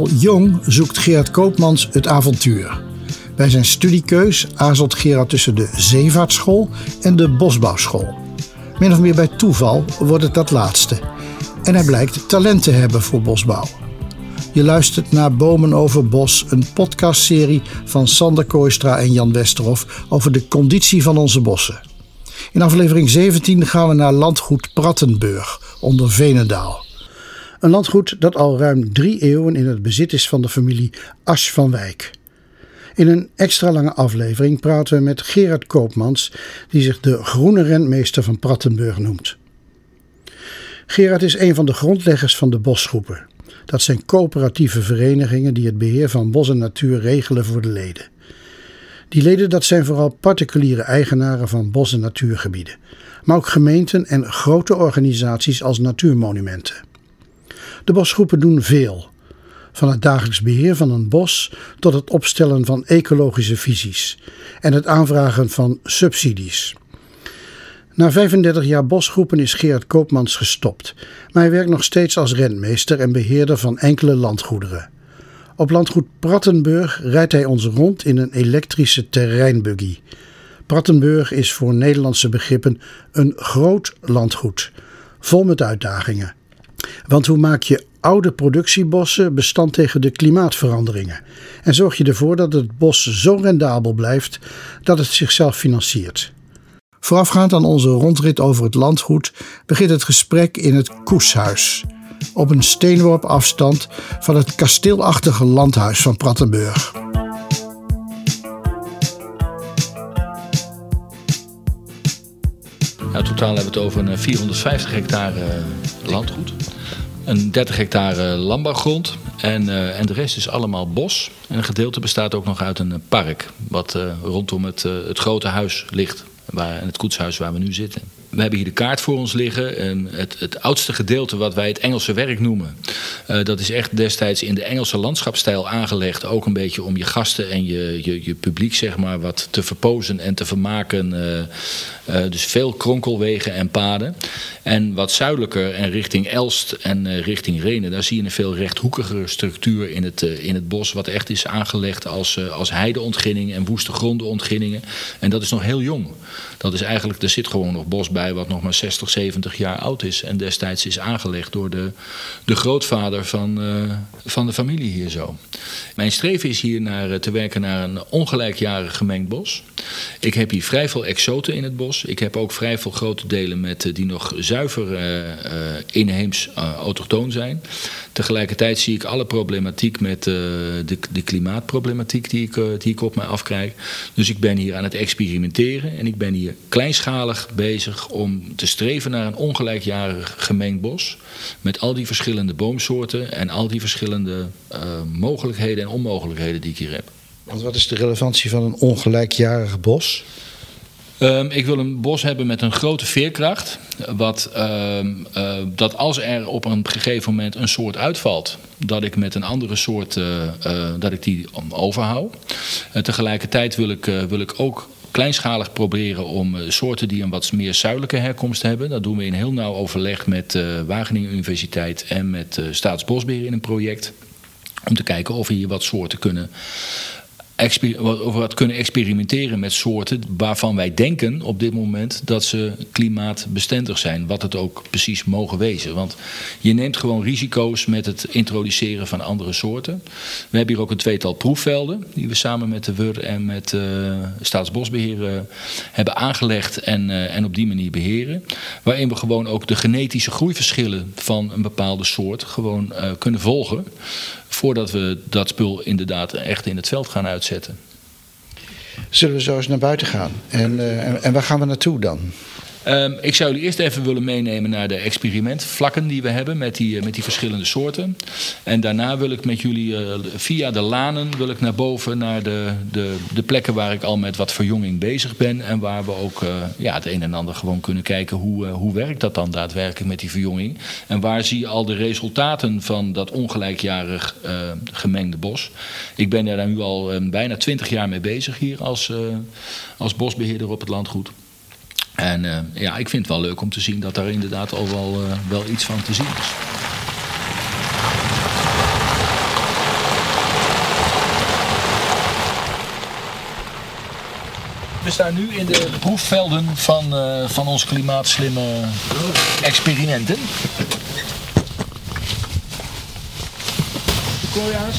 Al jong zoekt Gerard Koopmans het avontuur. Bij zijn studiekeus aarzelt Gerard tussen de zeevaartschool en de bosbouwschool. Min of meer bij toeval wordt het dat laatste. En hij blijkt talent te hebben voor bosbouw. Je luistert naar Bomen over Bos, een podcastserie van Sander Kooistra en Jan Westerhof over de conditie van onze bossen. In aflevering 17 gaan we naar landgoed Prattenburg onder Veenendaal. Een landgoed dat al ruim 3 eeuwen in het bezit is van de familie Asch van Wijk. In een extra lange aflevering praten we met Gerard Koopmans, die zich de groene rentmeester van Prattenburg noemt. Gerard is een van de grondleggers van de bosgroepen. Dat zijn coöperatieve verenigingen die het beheer van bos en natuur regelen voor de leden. Die leden dat zijn vooral particuliere eigenaren van bos- en natuurgebieden, maar ook gemeenten en grote organisaties als natuurmonumenten. De bosgroepen doen veel. Van het dagelijks beheer van een bos tot het opstellen van ecologische visies en het aanvragen van subsidies. Na 35 jaar bosgroepen is Gerard Koopmans gestopt, maar hij werkt nog steeds als rentmeester en beheerder van enkele landgoederen. Op landgoed Prattenburg rijdt hij ons rond in een elektrische terreinbuggy. Prattenburg is voor Nederlandse begrippen een groot landgoed, vol met uitdagingen. Want hoe maak je oude productiebossen bestand tegen de klimaatveranderingen? En zorg je ervoor dat het bos zo rendabel blijft dat het zichzelf financiert? Voorafgaand aan onze rondrit over het landgoed begint het gesprek in het Koeshuis, op een steenworp afstand van het kasteelachtige landhuis van Prattenburg. Totaal hebben we het over een 450 hectare landgoed. Een 30 hectare landbouwgrond en de rest is allemaal bos. En een gedeelte bestaat ook nog uit een park wat rondom het grote huis ligt. En het koetshuis waar we nu zitten. We hebben hier de kaart voor ons liggen. En het oudste gedeelte wat wij het Engelse werk noemen. Dat is echt destijds in de Engelse landschapsstijl aangelegd. Ook een beetje om je gasten en je publiek zeg maar wat te verpozen en te vermaken. Dus veel kronkelwegen en paden. En wat zuidelijker en richting Elst en richting Rhenen. Daar zie je een veel rechthoekigere structuur in het bos. Wat echt is aangelegd als heideontginningen en woeste grondenontginningen. En dat is nog heel jong. Dat is eigenlijk, er zit gewoon nog bos bij wat nog maar 60, 70 jaar oud is. En destijds is aangelegd door de grootvader van de familie hier zo. Mijn streven is hier te werken naar een ongelijkjarig gemengd bos. Ik heb hier vrij veel exoten in het bos. Ik heb ook vrij veel grote delen die nog zuiver inheems autochtoon zijn. Tegelijkertijd zie ik alle problematiek met de klimaatproblematiek die ik op mij afkrijg. Dus ik ben hier aan het experimenteren en ik ben hier kleinschalig bezig om te streven naar een ongelijkjarig gemengd bos. Met al die verschillende boomsoorten en al die verschillende mogelijkheden en onmogelijkheden die ik hier heb. Want wat is de relevantie van een ongelijkjarig bos? Ik wil een bos hebben met een grote veerkracht. Dat als er op een gegeven moment een soort uitvalt, dat ik met een andere soort dat ik die overhoud. Tegelijkertijd wil ik ook kleinschalig proberen om soorten die een wat meer zuidelijke herkomst hebben. Dat doen we in heel nauw overleg met Wageningen Universiteit en met Staatsbosbeheer in een project. Om te kijken of we hier wat soorten kunnen experimenteren met soorten waarvan wij denken op dit moment dat ze klimaatbestendig zijn. Wat het ook precies mogen wezen. Want je neemt gewoon risico's met het introduceren van andere soorten. We hebben hier ook een tweetal proefvelden die we samen met de WUR en met Staatsbosbeheer hebben aangelegd en op die manier beheren. Waarin we gewoon ook de genetische groeiverschillen van een bepaalde soort gewoon kunnen volgen. Voordat we dat spul inderdaad echt in het veld gaan uitzetten. Zullen we zo eens naar buiten gaan? En waar gaan we naartoe dan? Ik zou jullie eerst even willen meenemen naar de experimentvlakken die we hebben met die verschillende soorten. En daarna wil ik met jullie via de lanen naar boven naar de plekken waar ik al met wat verjonging bezig ben. En waar we ook het een en ander gewoon kunnen kijken hoe werkt dat dan daadwerkelijk met die verjonging. En waar zie je al de resultaten van dat ongelijkjarig gemengde bos. Ik ben daar nu al bijna 20 jaar mee bezig hier als bosbeheerder op het landgoed. En ik vind het wel leuk om te zien dat daar inderdaad al wel iets van te zien is. We staan nu in de proefvelden van onze klimaatslimme experimenten. Sequoia's.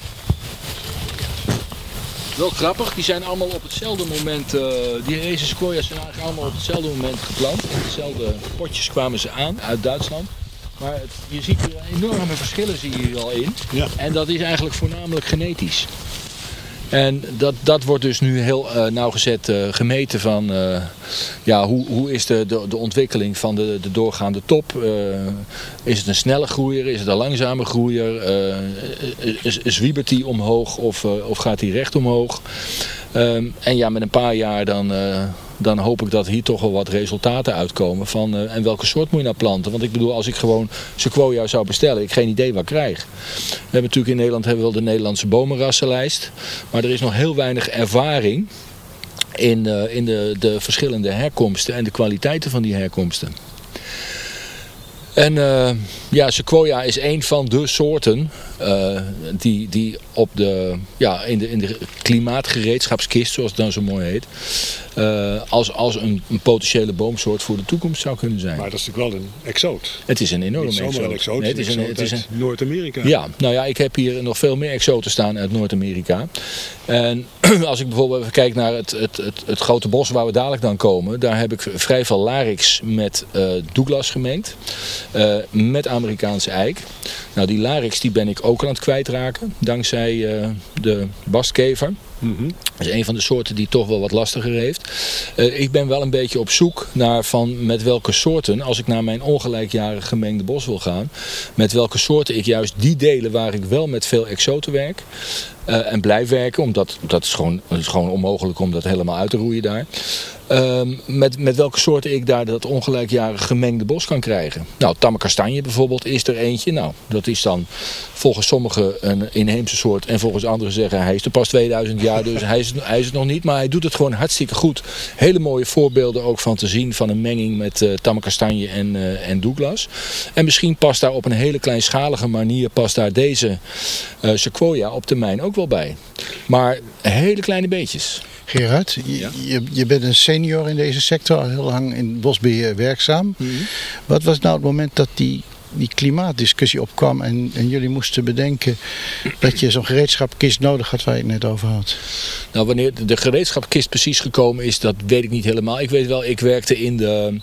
Wel grappig, die zijn allemaal op hetzelfde moment, deze sequoia's zijn eigenlijk allemaal op hetzelfde moment geplant. In dezelfde potjes kwamen ze aan uit Duitsland. Maar je ziet hier enorme verschillen zie je hier al in. Ja. En dat is eigenlijk voornamelijk genetisch. En dat wordt dus nu heel nauwgezet gemeten van hoe is de ontwikkeling van de doorgaande top. Is het een snelle groeier, is het een langzame groeier, zwiebert die omhoog of gaat die recht omhoog. En ja, met een paar jaar dan hoop ik dat hier toch wel wat resultaten uitkomen van en welke soort moet je nou planten. Want ik bedoel, als ik gewoon sequoia zou bestellen, ik heb geen idee wat ik krijg. We hebben natuurlijk in Nederland wel de Nederlandse bomenrassenlijst, maar er is nog heel weinig ervaring in de verschillende herkomsten en de kwaliteiten van die herkomsten. En sequoia is een van de soorten die op in de klimaatgereedschapskist, zoals het dan zo mooi heet, als een potentiële boomsoort voor de toekomst zou kunnen zijn. Maar dat is natuurlijk wel een exoot. Het is een enorme exoot. Nee, het is Noord-Amerika. Ja, nou ja, ik heb hier nog veel meer exoten staan uit Noord-Amerika. En als ik bijvoorbeeld even kijk naar het grote bos waar we dadelijk dan komen, daar heb ik vrij veel larix met Douglas gemengd. Met Amerikaanse eik. Nou, die larix die ben ik ook aan het kwijtraken, dankzij de bastkever. Mm-hmm. Dat is een van de soorten die toch wel wat lastiger heeft. Ik ben wel een beetje op zoek naar met welke soorten, als ik naar mijn ongelijkjarig gemengde bos wil gaan, met welke soorten ik juist die delen waar ik wel met veel exoten werk en blijf werken, omdat dat is gewoon onmogelijk om dat helemaal uit te roeien daar. Met welke soorten ik daar dat ongelijkjarig gemengde bos kan krijgen. Nou, tamme kastanje bijvoorbeeld is er eentje. Nou, dat is dan volgens sommigen een inheemse soort en volgens anderen zeggen hij is er pas 2000 jaar, dus hij is het nog niet. Maar hij doet het gewoon hartstikke goed. Hele mooie voorbeelden ook van te zien van een menging met tamme kastanje en Douglas. En misschien past daar op een hele kleinschalige manier deze sequoia op termijn ook wel bij. Maar hele kleine beetjes. Gerard, je bent een senior in deze sector, al heel lang in bosbeheer werkzaam. Mm-hmm. Wat was nou het moment dat die klimaatdiscussie opkwam en jullie moesten bedenken dat je zo'n gereedschapkist nodig had waar je het net over had? Nou, wanneer de gereedschapkist precies gekomen is, dat weet ik niet helemaal. Ik weet wel, ik werkte in de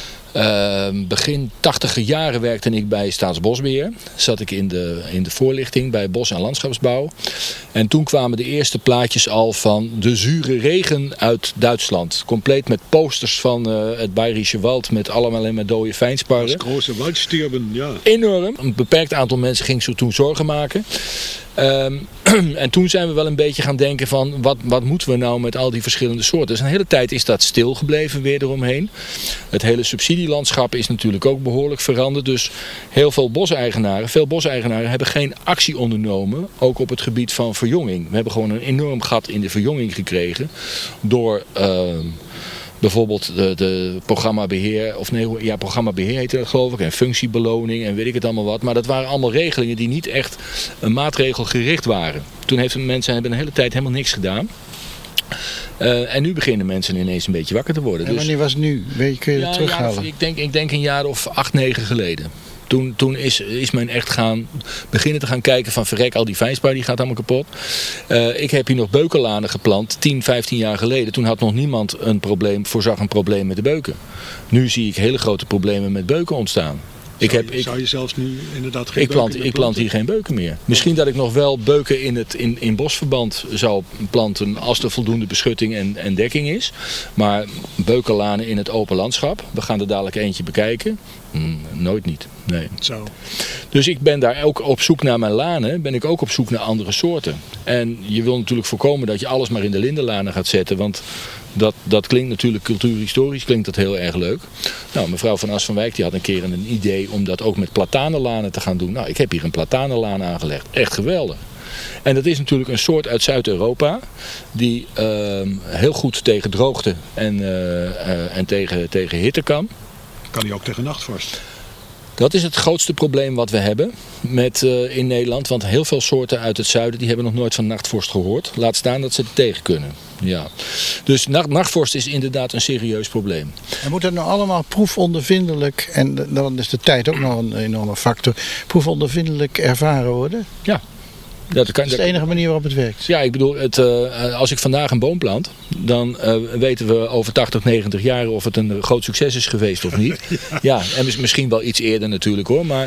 begin 80er jaren werkte ik bij Staatsbosbeheer. Zat ik in de voorlichting bij Bos- en Landschapsbouw. En toen kwamen de eerste plaatjes al van de zure regen uit Duitsland. Compleet met posters van het Bayerische Wald met allemaal maar dode fijnsparren. Dat grote waldsterben, ja. Enorm. Een beperkt aantal mensen ging zich toen zorgen maken. En toen zijn we wel een beetje gaan denken van wat moeten we nou met al die verschillende soorten. Dus een hele tijd is dat stilgebleven weer eromheen. Het hele subsidielandschap is natuurlijk ook behoorlijk veranderd. Dus veel boseigenaren hebben geen actie ondernomen. Ook op het gebied van verjonging. We hebben gewoon een enorm gat in de verjonging gekregen. Door bijvoorbeeld de programmabeheer, programmabeheer heette dat geloof ik, en functiebeloning en weet ik het allemaal wat. Maar dat waren allemaal regelingen die niet echt een maatregel gericht waren. Toen hebben mensen een hele tijd helemaal niks gedaan. En nu beginnen mensen ineens een beetje wakker te worden. En wanneer was het nu? Kun je dat terughalen? Ik denk een jaar of 8, 9 geleden. Toen is men echt beginnen te gaan kijken van verrek, al die fijnspar die gaat allemaal kapot. Ik heb hier nog beukenlanen geplant 10, 15 jaar geleden. Toen had nog niemand voorzag een probleem met de beuken. Nu zie ik hele grote problemen met beuken ontstaan. Zou je zelfs nu inderdaad geen beuken meer planten? Ik plant hier geen beuken meer. Misschien dat ik nog wel beuken in bosverband zou planten als er voldoende beschutting en dekking is. Maar beukenlanen in het open landschap, we gaan er dadelijk eentje bekijken. Nooit niet. Nee. Zo. Dus ik ben daar ook op zoek naar mijn lanen, ben ik ook op zoek naar andere soorten. En je wil natuurlijk voorkomen dat je alles maar in de lindenlanen gaat zetten, want dat klinkt natuurlijk cultuurhistorisch klinkt dat heel erg leuk. Nou, mevrouw van As van Wijk die had een keer een idee om dat ook met platanenlanen te gaan doen. Nou, ik heb hier een platanenlaan aangelegd. Echt geweldig. En dat is natuurlijk een soort uit Zuid-Europa die heel goed tegen droogte en tegen hitte kan. Kan die ook tegen nachtvorst? Dat is het grootste probleem wat we hebben in Nederland. Want heel veel soorten uit het zuiden die hebben nog nooit van nachtvorst gehoord. Laat staan dat ze het tegen kunnen. Ja. Dus nachtvorst is inderdaad een serieus probleem. En moet dat nou allemaal proefondervindelijk, en dan is de tijd ook nog een enorme factor, proefondervindelijk ervaren worden? Ja. Dat is de enige manier waarop het werkt. Ja, ik bedoel, als ik vandaag een boom plant, dan weten we over 80, 90 jaar of het een groot succes is geweest of niet. Ja, en misschien wel iets eerder natuurlijk hoor. Maar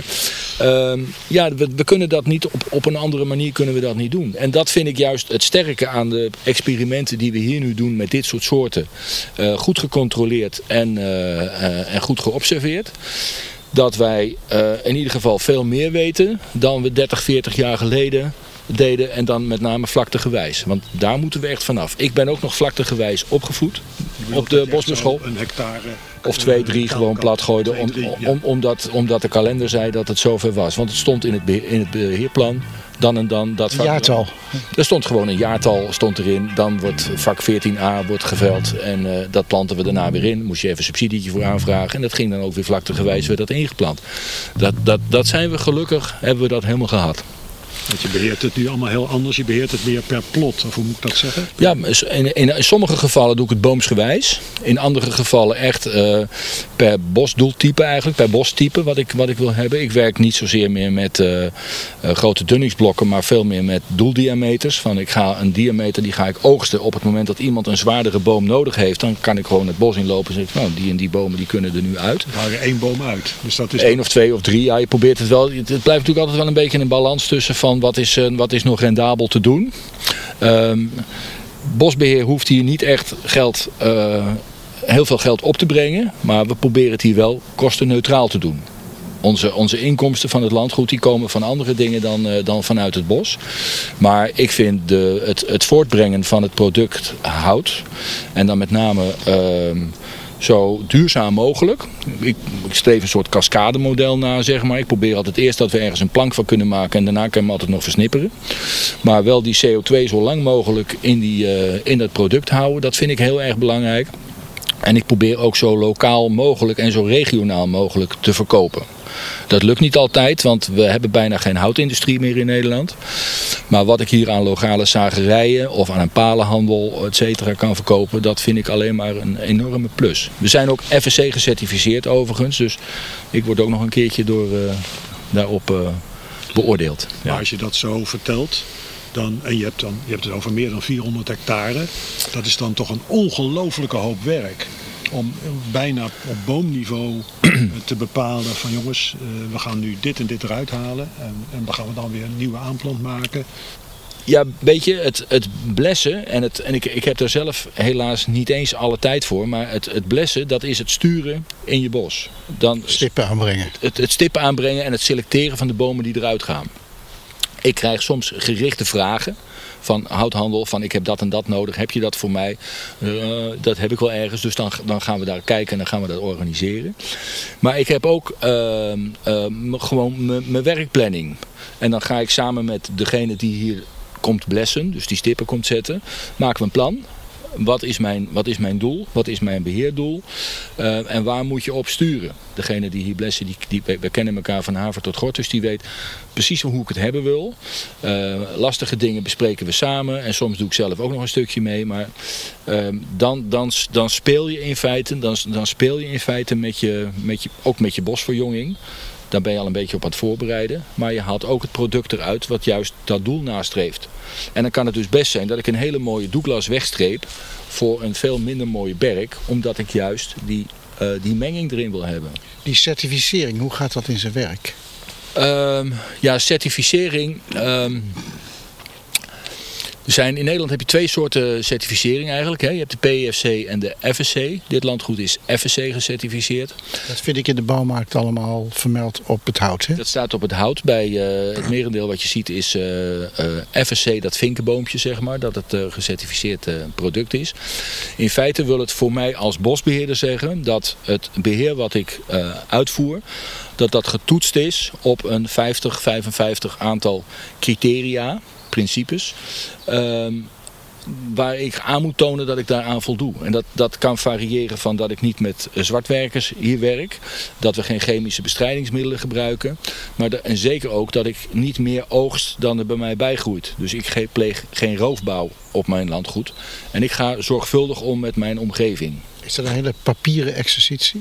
we kunnen dat niet, op een andere manier kunnen we dat niet doen. En dat vind ik juist het sterke aan de experimenten die we hier nu doen met dit soort soorten. Goed gecontroleerd en goed geobserveerd. Dat wij in ieder geval veel meer weten dan we 30, 40 jaar geleden deden. En dan met name vlaktegewijs. Want daar moeten we echt vanaf. Ik ben ook nog vlaktegewijs opgevoed op de bosbouwschool. Een hectare of 2, 3 gewoon plat gooiden. Omdat de kalender zei dat het zover was. Want het stond in het beheerplan. Dan en dan. Dat jaartal. Er stond gewoon een jaartal erin. Dan wordt vak 14a wordt geveld. En dat planten we daarna weer in. Moest je even een subsidietje voor aanvragen. En dat ging dan ook weer vlaktegewijs werd dat ingeplant. Dat zijn we gelukkig. Hebben we dat helemaal gehad. Want je beheert het nu allemaal heel anders. Je beheert het meer per plot. Of hoe moet ik dat zeggen? Ja, in sommige gevallen doe ik het boomsgewijs. In andere gevallen echt per bosdoeltype eigenlijk. Per bostype wat ik wil hebben. Ik werk niet zozeer meer met grote dunningsblokken. Maar veel meer met doeldiameters. Ik ga een diameter die ga ik oogsten op het moment dat iemand een zwaardere boom nodig heeft. Dan kan ik gewoon het bos inlopen en zeggen, nou, die en die bomen die kunnen er nu uit. Dan haal je 1 boom uit. Dus dat is 1 of 2 of 3. Ja, je probeert het wel. Het blijft natuurlijk altijd wel een beetje een balans tussen van wat is nog rendabel te doen. Bosbeheer hoeft hier niet echt heel veel geld op te brengen. Maar we proberen het hier wel kostenneutraal te doen. Onze inkomsten van het landgoed die komen van andere dingen dan vanuit het bos. Maar ik vind het voortbrengen van het product hout. En dan met name zo duurzaam mogelijk. Ik streef een soort cascademodel na, zeg maar. Ik probeer altijd eerst dat we ergens een plank van kunnen maken en daarna kunnen we altijd nog versnipperen. Maar wel die CO2 zo lang mogelijk in dat product houden, dat vind ik heel erg belangrijk. En ik probeer ook zo lokaal mogelijk en zo regionaal mogelijk te verkopen. Dat lukt niet altijd, want we hebben bijna geen houtindustrie meer in Nederland. Maar wat ik hier aan lokale zagerijen of aan een palenhandel, et cetera, kan verkopen, dat vind ik alleen maar een enorme plus. We zijn ook FSC gecertificeerd overigens, dus ik word ook nog een keertje daarop beoordeeld. Ja. Maar als je dat zo vertelt, en je hebt het over meer dan 400 hectare, dat is dan toch een ongelofelijke hoop werk. Om bijna op boomniveau te bepalen van jongens, we gaan nu dit en dit eruit halen. En dan gaan we dan weer een nieuwe aanplant maken. Ja, weet je, het blessen, en ik heb er zelf helaas niet eens alle tijd voor, maar het blessen, dat is het sturen in je bos. Stippen aanbrengen. Het stippen aanbrengen en het selecteren van de bomen die eruit gaan. Ik krijg soms gerichte vragen van houthandel, van ik heb dat en dat nodig, heb je dat voor mij? Dat heb ik wel ergens, dus dan gaan we daar kijken en dan gaan we dat organiseren. Maar ik heb ook gewoon mijn werkplanning. En dan ga ik samen met degene die hier komt blessen, dus die stippen komt zetten, maken we een plan. Wat is mijn doel? Wat is mijn beheerdoel? En waar moet je op sturen? Degene die hier blessen, we kennen elkaar van haver tot gort, dus die weet precies hoe ik het hebben wil. Lastige dingen bespreken we samen en soms doe ik zelf ook nog een stukje mee. Maar dan speel je in feite ook met je bosverjonging. Dan ben je al een beetje op aan het voorbereiden. Maar je haalt ook het product eruit wat juist dat doel nastreeft. En dan kan het dus best zijn dat ik een hele mooie Douglas wegstreep voor een veel minder mooie berk. Omdat ik juist die menging erin wil hebben. Die certificering, hoe gaat dat in zijn werk? Certificering. In Nederland heb je 2 soorten certificering eigenlijk. Hè. Je hebt de PEFC en de FSC. Dit landgoed is FSC gecertificeerd. Dat vind ik in de bouwmarkt allemaal vermeld op het hout. Hè? Dat staat op het hout. Bij het merendeel wat je ziet is FSC, dat vinkenboompje zeg maar. Dat het gecertificeerd product is. In feite wil het voor mij als bosbeheerder zeggen dat het beheer wat ik uitvoer, dat getoetst is op een 50, 55 aantal criteria, principes. waar ik aan moet tonen dat ik daaraan voldoe. En dat kan variëren van dat ik niet met zwartwerkers hier werk. Dat we geen chemische bestrijdingsmiddelen gebruiken. En zeker ook dat ik niet meer oogst dan er bij mij bijgroeit. Dus ik pleeg geen roofbouw op mijn landgoed. En ik ga zorgvuldig om met mijn omgeving. Is dat een hele papieren exercitie?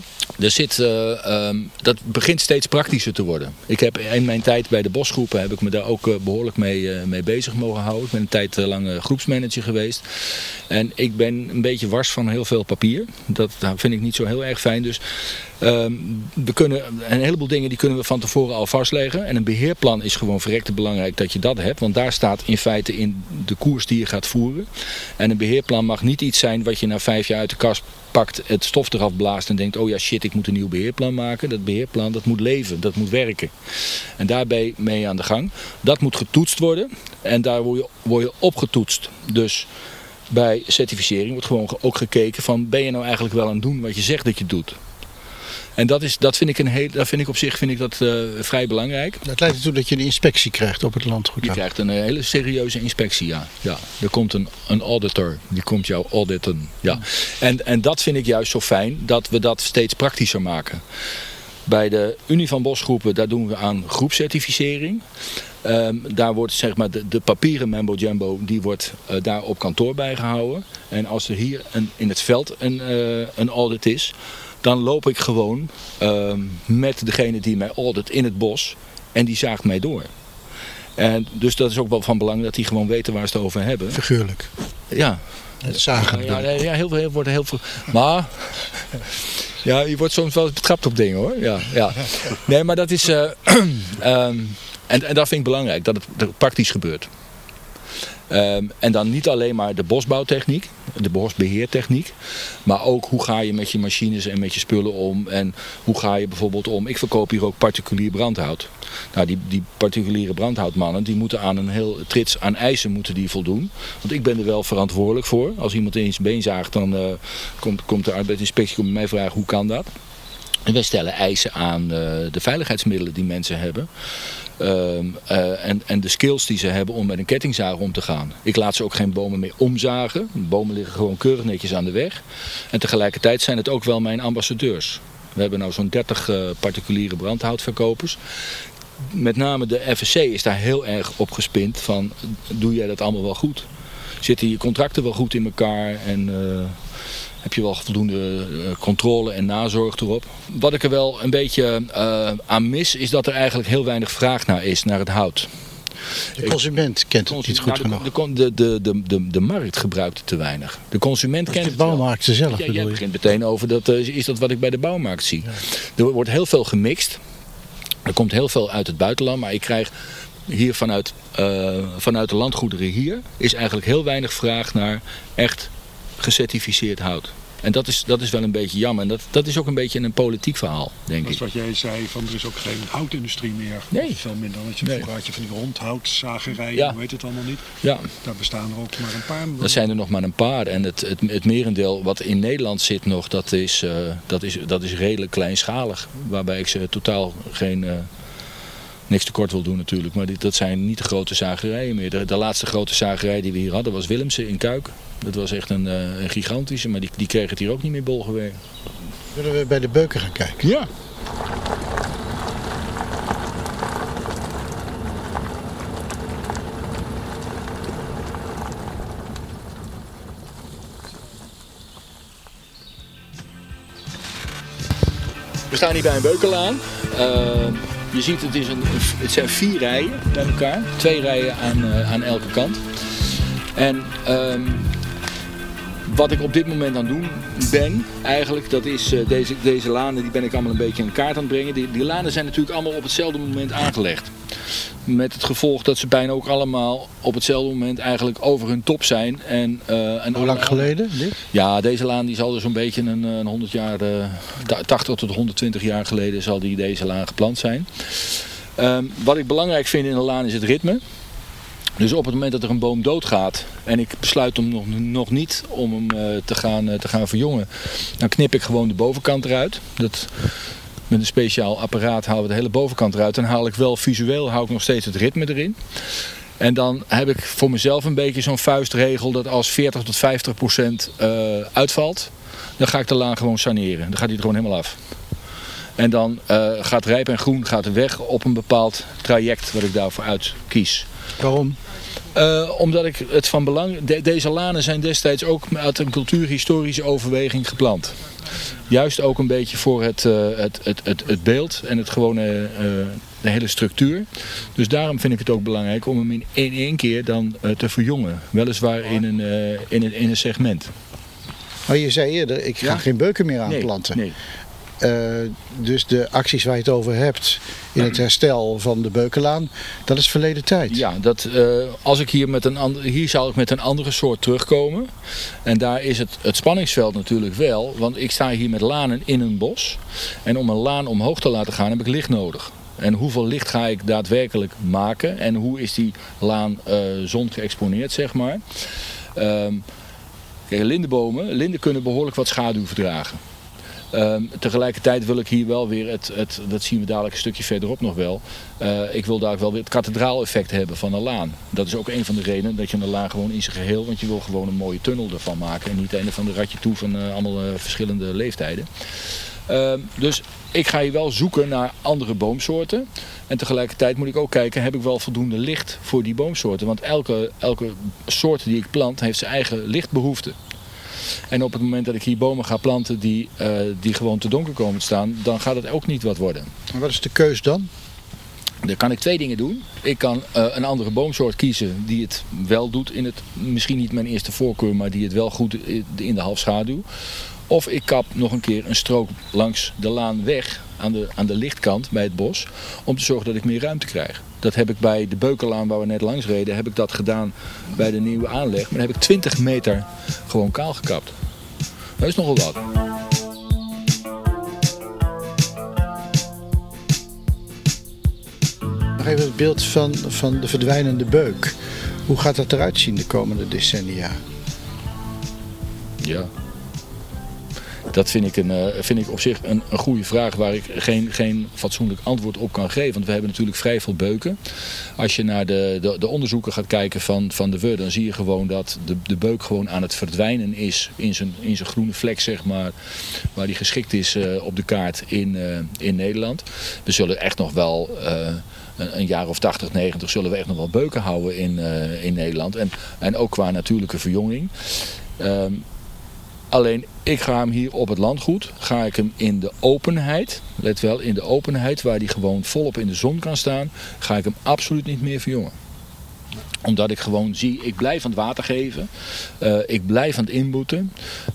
Dat begint steeds praktischer te worden. Ik heb in mijn tijd bij de bosgroepen heb ik me daar ook behoorlijk mee bezig mogen houden. Ik ben een tijd lang groepsmanager geweest. En ik ben een beetje wars van heel veel papier. Dat vind ik niet zo heel erg fijn. Dus we kunnen een heleboel dingen die kunnen we van tevoren al vastleggen. En een beheerplan is gewoon verrekte belangrijk dat je dat hebt. Want daar staat in feite in de koers die je gaat voeren. En een beheerplan mag niet iets zijn wat je na 5 jaar uit de kast pakt, het stof eraf blaast en denkt, oh ja shit, ik moet een nieuw beheerplan maken. Dat beheerplan, dat moet leven, dat moet werken. En daarbij mee aan de gang. Dat moet getoetst worden en daar word je op getoetst. Dus bij certificering wordt gewoon ook gekeken van, ben je nou eigenlijk wel aan het doen wat je zegt dat je doet? En dat vind ik op zich vrij belangrijk. Dat leidt ertoe dat je een inspectie krijgt op het landgoed. Je krijgt een hele serieuze inspectie, ja. Er komt een auditor, die komt jou auditen. Ja. En dat vind ik juist zo fijn, dat we dat steeds praktischer maken. Bij de Unie van Bosgroepen, daar doen we aan groepscertificering. Daar wordt zeg maar de papieren Mambo Jumbo, die wordt daar op kantoor bijgehouden. En als er hier in het veld een audit is, dan loop ik gewoon met degene die mij audit in het bos en die zaagt mij door. En dus dat is ook wel van belang dat die gewoon weten waar ze het over hebben. Figuurlijk. Ja. Het zagen. Ja, wordt heel veel. Maar ja, je wordt soms wel betrapt op dingen hoor. Ja. Nee, maar dat is en dat vind ik belangrijk, dat het praktisch gebeurt. En dan niet alleen maar de bosbouwtechniek, de bosbeheertechniek, maar ook hoe ga je met je machines en met je spullen om en hoe ga je bijvoorbeeld om. Ik verkoop hier ook particulier brandhout. Nou, die particuliere brandhoutmannen die moeten aan een heel trits aan eisen moeten die voldoen. Want ik ben er wel verantwoordelijk voor. Als iemand in zijn been zaagt, dan komt de arbeidsinspectie bij mij vragen hoe kan dat. En wij stellen eisen aan de veiligheidsmiddelen die mensen hebben. En de skills die ze hebben om met een kettingzaag om te gaan. Ik laat ze ook geen bomen meer omzagen. Bomen liggen gewoon keurig netjes aan de weg. En tegelijkertijd zijn het ook wel mijn ambassadeurs. We hebben nou zo'n 30 particuliere brandhoutverkopers. Met name de FSC is daar heel erg op gespind van, doe jij dat allemaal wel goed? Zitten je contracten wel goed in elkaar en heb je wel voldoende controle en nazorg erop? Wat ik er wel een beetje aan mis, is dat er eigenlijk heel weinig vraag naar is, naar het hout. De consument kent het niet goed genoeg. De markt gebruikt het te weinig. De consument kent het wel. De bouwmarkten zelf bedoel je? Jij begint meteen over, is dat wat ik bij de bouwmarkt zie. Ja. Er wordt heel veel gemixt. Er komt heel veel uit het buitenland, maar ik krijg hier vanuit de landgoederen hier is eigenlijk heel weinig vraag naar echt gecertificeerd hout. En dat is wel een beetje jammer. En dat is ook een beetje een politiek verhaal, denk ik. Dat is wat jij zei, van er is ook geen houtindustrie meer. Nee. Veel minder. Vroeger had je van die rondhoutzagerijen, hoe heet het allemaal niet. Ja. Daar bestaan er ook maar een paar. Dat zijn er nog maar een paar. En het merendeel wat in Nederland zit nog, dat is redelijk kleinschalig. Waarbij ik ze totaal niks tekort wil doen natuurlijk. Maar dat zijn niet de grote zagerijen meer. De laatste grote zagerij die we hier hadden was Willemsen in Kuik. Dat was echt een gigantische, maar die kreeg het hier ook niet meer bolgewerkt. Zullen we bij de beuken gaan kijken? Ja. We staan hier bij een beukenlaan. Je ziet, het zijn 4 rijen bij elkaar. 2 rijen aan elke kant. En wat ik op dit moment aan het doen ben, eigenlijk, dat is deze lanen, die ben ik allemaal een beetje in kaart aan het brengen. Die lanen zijn natuurlijk allemaal op hetzelfde moment aangelegd. Met het gevolg dat ze bijna ook allemaal op hetzelfde moment eigenlijk over hun top zijn. Hoe lang geleden? Dit? Ja, deze laan die zal er zo'n beetje een 100 jaar, 80 tot 120 jaar geleden zal deze laan geplant zijn. Wat ik belangrijk vind in een laan is het ritme. Dus op het moment dat er een boom doodgaat en ik besluit nog niet om hem te gaan verjongen, dan knip ik gewoon de bovenkant eruit. Met een speciaal apparaat halen we de hele bovenkant eruit. Dan haal ik wel visueel nog steeds het ritme erin. En dan heb ik voor mezelf een beetje zo'n vuistregel dat als 40 tot 50% uitvalt, dan ga ik de laan gewoon saneren. Dan gaat hij er gewoon helemaal af. En dan gaat rijp en groen gaat weg op een bepaald traject wat ik daarvoor uitkies. Waarom? Omdat ik het van belang... Deze lanen zijn destijds ook uit een cultuurhistorische overweging geplant. Juist ook een beetje voor het beeld en het gewone, de hele structuur. Dus daarom vind ik het ook belangrijk om hem in één keer dan te verjongen. Weliswaar in een segment. Maar je zei eerder, ik ga geen beuken meer aanplanten. Nee. Dus de acties waar je het over hebt in het herstel van de Beukenlaan, dat is verleden tijd. Ja, als ik hier zal ik met een andere soort terugkomen. En daar is het spanningsveld natuurlijk wel. Want ik sta hier met lanen in een bos. En om een laan omhoog te laten gaan heb ik licht nodig. En hoeveel licht ga ik daadwerkelijk maken? En hoe is die laan zon geëxponeerd, zeg maar. Kijk, linden kunnen behoorlijk wat schaduw verdragen. Tegelijkertijd wil ik hier wel weer, dat zien we dadelijk een stukje verderop nog wel. Ik wil daar wel weer het kathedraaleffect hebben van een laan. Dat is ook een van de redenen dat je een laan gewoon in zijn geheel, want je wil gewoon een mooie tunnel ervan maken. En niet een van de ratje toe van allemaal verschillende leeftijden. Dus ik ga hier wel zoeken naar andere boomsoorten. En tegelijkertijd moet ik ook kijken, heb ik wel voldoende licht voor die boomsoorten? Want elke soort die ik plant heeft zijn eigen lichtbehoefte. En op het moment dat ik hier bomen ga planten die gewoon te donker komen te staan, dan gaat het ook niet wat worden. En wat is de keus dan? Dan kan ik 2 dingen doen. Ik kan een andere boomsoort kiezen die het wel doet in het, misschien niet mijn eerste voorkeur, maar die het wel goed in de halfschaduw. Of ik kap nog een keer een strook langs de laan weg aan de lichtkant bij het bos, om te zorgen dat ik meer ruimte krijg. Dat heb ik bij de Beukenlaan waar we net langs reden, heb ik dat gedaan bij de nieuwe aanleg. Maar dan heb ik 20 meter gewoon kaal gekapt. Dat is nogal wat. Nog even het beeld van de verdwijnende beuk. Hoe gaat dat eruit zien de komende decennia? Ja. Dat vind ik op zich een goede vraag waar ik geen fatsoenlijk antwoord op kan geven. Want we hebben natuurlijk vrij veel beuken. Als je naar de onderzoeken gaat kijken van de WUR, dan zie je gewoon dat de beuk gewoon aan het verdwijnen is in zijn groene vlek, zeg maar, waar die geschikt is op de kaart in Nederland. We zullen echt nog wel een jaar of 80, 90 zullen we echt nog wel beuken houden in Nederland. En ook qua natuurlijke verjonging. Alleen ik ga hem hier op het landgoed, ga ik hem in de openheid, let wel, in de openheid waar hij gewoon volop in de zon kan staan, ga ik hem absoluut niet meer verjongen. Omdat ik gewoon zie, ik blijf aan het water geven, ik blijf aan het inboeten.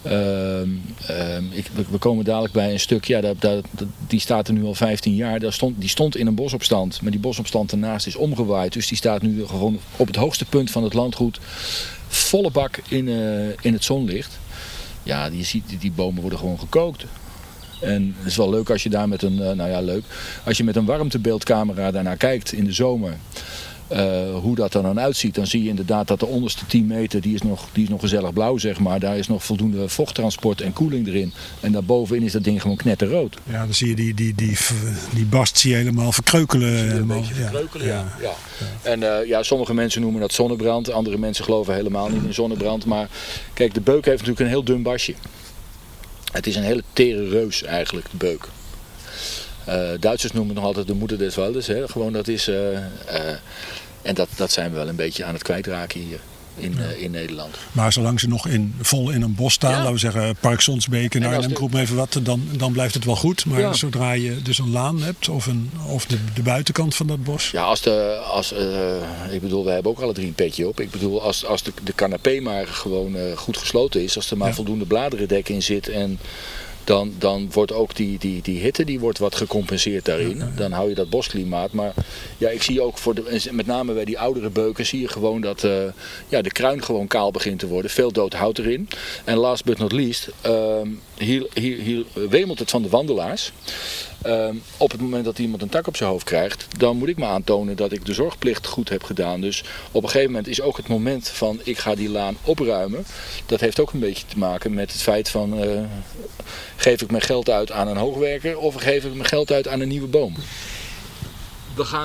We komen dadelijk bij een stuk, ja, die staat er nu al 15 jaar, die stond in een bosopstand, maar die bosopstand ernaast is omgewaaid. Dus die staat nu gewoon op het hoogste punt van het landgoed, volle bak in het zonlicht. Ja, je ziet, die bomen worden gewoon gekookt. En het is wel leuk als je daar met als je met een warmtebeeldcamera daarnaar kijkt in de zomer. Hoe dat er dan uitziet, dan zie je inderdaad dat de onderste 10 meter, die is nog gezellig blauw, zeg maar. Daar is nog voldoende vochttransport en koeling erin. En daarbovenin is dat ding gewoon knetterrood. Ja, dan zie je die bast zie je helemaal verkreukelen. Een beetje verkreukelen, ja. En sommige mensen noemen dat zonnebrand. Andere mensen geloven helemaal niet in zonnebrand. Maar kijk, de beuk heeft natuurlijk een heel dun basje. Het is een hele tere reus eigenlijk, de beuk. Duitsers noemen het nog altijd de moeder des waldes. Hè? Gewoon dat is... En dat zijn we wel een beetje aan het kwijtraken hier in Nederland. Maar zolang ze nog vol in een bos staan, laten we zeggen Park Sonsbeek en Arnhem, roep maar even wat, dan blijft het wel goed. Maar zodra je dus een laan hebt of de buitenkant van dat bos. Ja, ik bedoel, we hebben ook alle 3 een petje op. Ik bedoel, als de canapé maar gewoon goed gesloten is, als er maar voldoende bladerdek in zit en dan wordt ook die hitte die wordt wat gecompenseerd daarin. Ja. Dan hou je dat bosklimaat. Maar ja, ik zie ook met name bij die oudere beuken zie je gewoon dat de kruin gewoon kaal begint te worden. Veel dood hout erin. En last but not least, hier wemelt het van de wandelaars. Op het moment dat iemand een tak op zijn hoofd krijgt, dan moet ik me aantonen dat ik de zorgplicht goed heb gedaan. Dus op een gegeven moment is ook het moment van ik ga die laan opruimen. Dat heeft ook een beetje te maken met het feit van geef ik mijn geld uit aan een hoogwerker of geef ik mijn geld uit aan een nieuwe boom. We gaan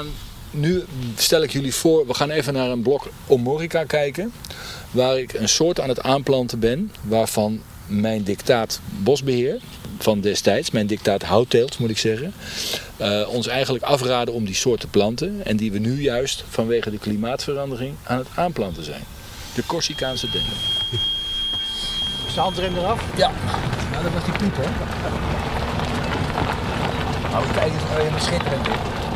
nu stel ik jullie voor, we gaan even naar een blok Omorica kijken. Waar ik een soort aan het aanplanten ben. Waarvan mijn dictaat bosbeheer van destijds, mijn dictaat houtteelt moet ik zeggen. Ons eigenlijk afraden om die soort te planten. En die we nu juist vanwege de klimaatverandering aan het aanplanten zijn. De Corsicaanse dennen. Is de handrem eraf? Ja, nou, dat was die Piet, hè? Nou, kijk eens, helemaal schitterend.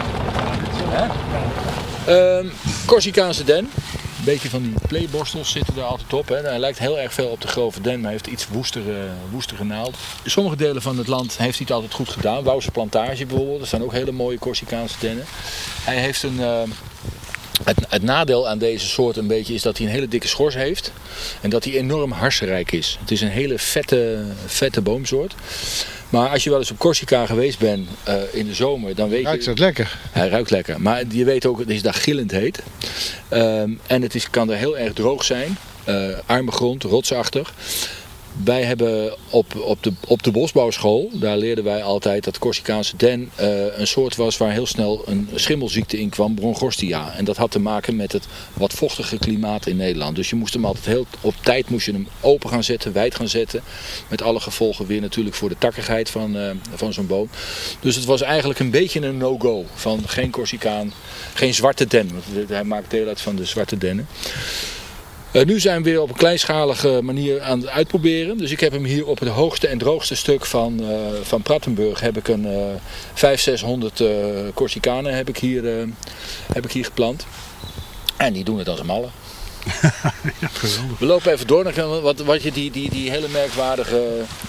Corsicaanse den. Een beetje van die playborstels zitten er altijd op. Hè. Hij lijkt heel erg veel op de grove den, maar heeft iets woestere naald. In sommige delen van het land heeft hij het altijd goed gedaan. Wouwse Plantage bijvoorbeeld, er staan ook hele mooie Corsicaanse dennen. Hij heeft het nadeel aan deze soort een beetje is dat hij een hele dikke schors heeft. En dat hij enorm harsrijk is. Het is een hele vette boomsoort. Maar als je wel eens op Corsica geweest bent in de zomer, dan weet je... Ruikt dat lekker? Hij ruikt lekker. Maar je weet ook, het is daar gillend heet. En het kan er heel erg droog zijn. Arme grond, rotsachtig. Wij hebben op de bosbouwschool, daar leerden wij altijd dat Corsicaanse den een soort was waar heel snel een schimmelziekte in kwam, bronchostia. En dat had te maken met het wat vochtige klimaat in Nederland. Dus je moest hem altijd heel op tijd open gaan zetten, wijd gaan zetten. Met alle gevolgen weer natuurlijk voor de takkigheid van zo'n boom. Dus het was eigenlijk een beetje een no-go van geen Corsicaan, geen zwarte den. Want hij maakt deel uit van de zwarte dennen. Nu zijn we weer op een kleinschalige manier aan het uitproberen. Dus ik heb hem hier op het hoogste en droogste stuk van Prattenburg heb ik een 500-600 Corsicanen heb ik hier geplant. En die doen het als een malle. Ja, geweldig. We lopen even door naar wat je die hele merkwaardige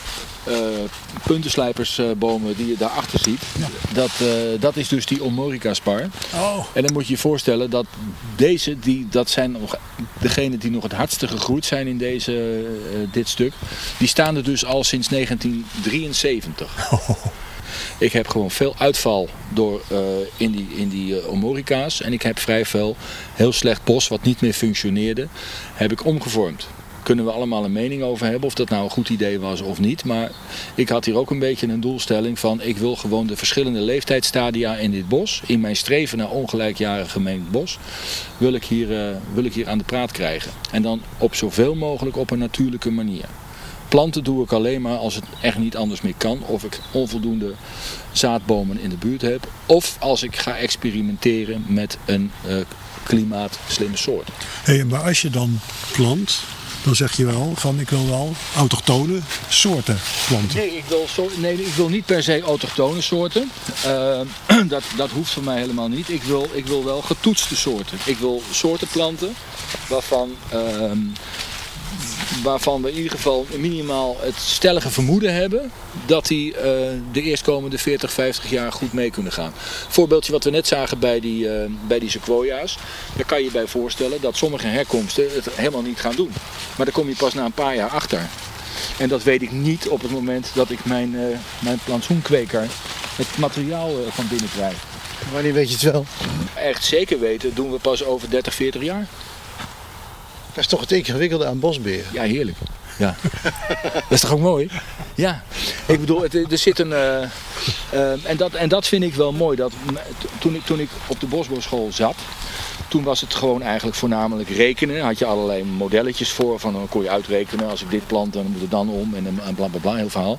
puntenslijpersbomen die je daarachter ziet. Ja. Dat is dus die Omorica spar. Oh. En dan moet je je voorstellen dat deze, dat zijn nog degenen die nog het hardste gegroeid zijn in dit stuk. Die staan er dus al sinds 1973. Oh. Ik heb gewoon veel uitval in die Omorica's. En ik heb vrij veel heel slecht bos wat niet meer functioneerde, heb ik omgevormd. Kunnen we allemaal een mening over hebben of dat nou een goed idee was of niet. Maar ik had hier ook een beetje een doelstelling van ik wil gewoon de verschillende leeftijdsstadia in dit bos. In mijn streven naar ongelijkjarig gemengd bos wil ik hier aan de praat krijgen. En dan op zoveel mogelijk op een natuurlijke manier. Planten doe ik alleen maar als het echt niet anders meer kan. Of ik onvoldoende zaadbomen in de buurt heb. Of als ik ga experimenteren met een klimaatslimme soort. Hey, maar als je dan plant, dan zeg je wel van ik wil wel autochtone soorten planten. Nee, ik wil niet per se autochtone soorten. Dat hoeft voor mij helemaal niet. Ik wil wel getoetste soorten. Ik wil soorten planten waarvan we in ieder geval minimaal het stellige vermoeden hebben dat die de eerstkomende 40, 50 jaar goed mee kunnen gaan. Voorbeeldje wat we net zagen bij die sequoia's. Daar kan je bij voorstellen dat sommige herkomsten het helemaal niet gaan doen. Maar daar kom je pas na een paar jaar achter. En dat weet ik niet op het moment dat ik mijn plantsoenkweker het materiaal van binnen krijg. Wanneer weet je het wel? Echt zeker weten doen we pas over 30, 40 jaar. Dat is toch het ingewikkelde aan bosbeheer? Ja, heerlijk. Ja. Dat is toch ook mooi? Ja. Ik bedoel, er zit een... En dat vind ik wel mooi. Dat, toen ik op de bosbouwschool zat, toen was het gewoon eigenlijk voornamelijk rekenen. Daar had je allerlei modelletjes voor. Van dan kon je uitrekenen, als ik dit plant, dan moet het dan om. En bla bla bla, heel verhaal.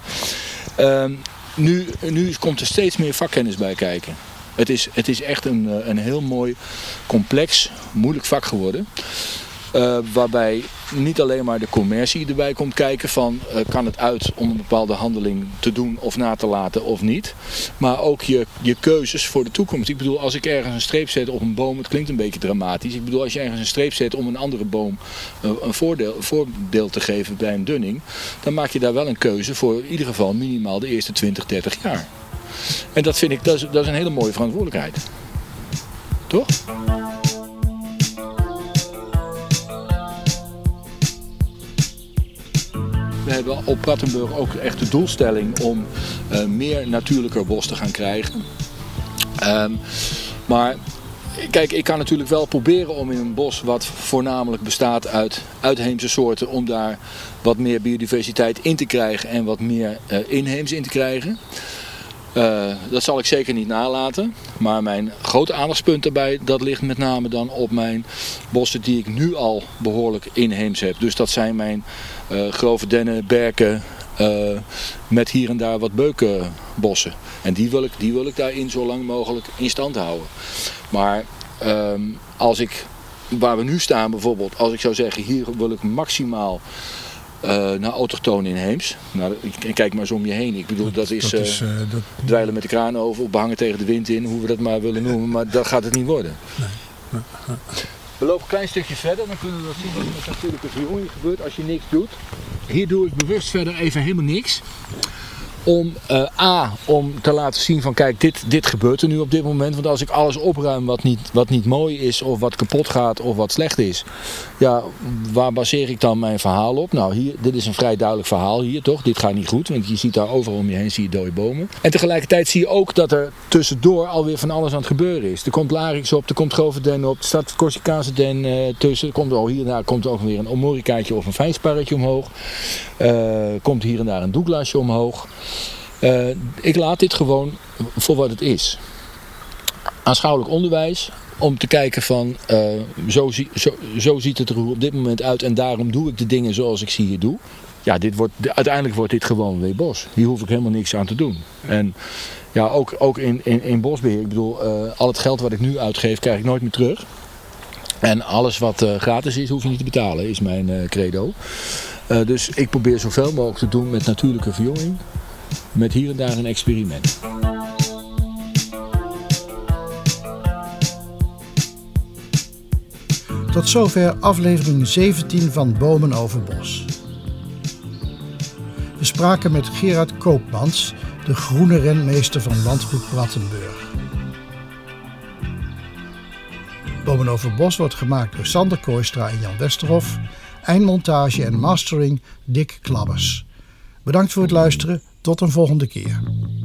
Nu komt er steeds meer vakkennis bij kijken. Het is echt een heel mooi, complex, moeilijk vak geworden. Waarbij niet alleen maar de commercie erbij komt kijken van kan het uit om een bepaalde handeling te doen of na te laten of niet. Maar ook je keuzes voor de toekomst. Ik bedoel, als ik ergens een streep zet op een boom, het klinkt een beetje dramatisch. Ik bedoel, als je ergens een streep zet om een andere boom een voordeel te geven bij een dunning, dan maak je daar wel een keuze voor in ieder geval minimaal de eerste 20, 30 jaar. En dat vind ik, dat is een hele mooie verantwoordelijkheid. Toch? We hebben op Prattenburg ook echt de doelstelling om meer natuurlijker bos te gaan krijgen. Maar kijk, ik kan natuurlijk wel proberen om in een bos wat voornamelijk bestaat uit uitheemse soorten, om daar wat meer biodiversiteit in te krijgen en wat meer inheems in te krijgen. Dat zal ik zeker niet nalaten. Maar mijn grote aandachtspunt daarbij, dat ligt met name dan op mijn bossen die ik nu al behoorlijk inheems heb. Dus dat zijn mijn grove dennen, berken, met hier en daar wat beukenbossen. En die wil ik daarin zo lang mogelijk in stand houden. Maar waar we nu staan bijvoorbeeld, als ik zou zeggen, hier wil ik maximaal naar autochtoon inheems. Nou, kijk maar eens om je heen. Ik bedoel, dat is dweilen met de kraan over, behangen tegen de wind in, hoe we dat maar willen noemen. Maar dat gaat het niet worden. Nee. We lopen een klein stukje verder, dan kunnen we dat zien wat er met natuurlijke verjonging gebeurt als je niks doet. Hier doe ik bewust verder even helemaal niks. Om te laten zien van kijk, dit gebeurt er nu op dit moment. Want als ik alles opruim wat niet mooi is of wat kapot gaat of wat slecht is. Ja, waar baseer ik dan mijn verhaal op? Nou, dit is een vrij duidelijk verhaal hier toch. Dit gaat niet goed, want je ziet daar overal om je heen zie je dode bomen. En tegelijkertijd zie je ook dat er tussendoor alweer van alles aan het gebeuren is. Er komt larix op, er komt grove den op, er staat Corsicaanse den tussen. Er komt hier en daar komt ook weer een omoricaatje of een fijnsparretje omhoog. Komt hier en daar een douglasje omhoog. Ik laat dit gewoon voor wat het is. Aanschouwelijk onderwijs. Om te kijken van zo ziet het er op dit moment uit. En daarom doe ik de dingen zoals ik ze hier doe. Ja, uiteindelijk wordt dit gewoon weer bos. Hier hoef ik helemaal niks aan te doen. En ja, ook in bosbeheer. Ik bedoel, al het geld wat ik nu uitgeef krijg ik nooit meer terug. En alles wat gratis is hoef je niet te betalen. Is mijn credo. Dus ik probeer zoveel mogelijk te doen met natuurlijke verjonging. Met hier en daar een experiment. Tot zover aflevering 17 van Bomen over Bos. We spraken met Gerard Koopmans, de groene renmeester van Landgoed Brattenburg. Bomen over Bos wordt gemaakt door Sander Kooistra en Jan Westerhof. Eindmontage en mastering Dick Klabbers. Bedankt voor het luisteren. Tot een volgende keer.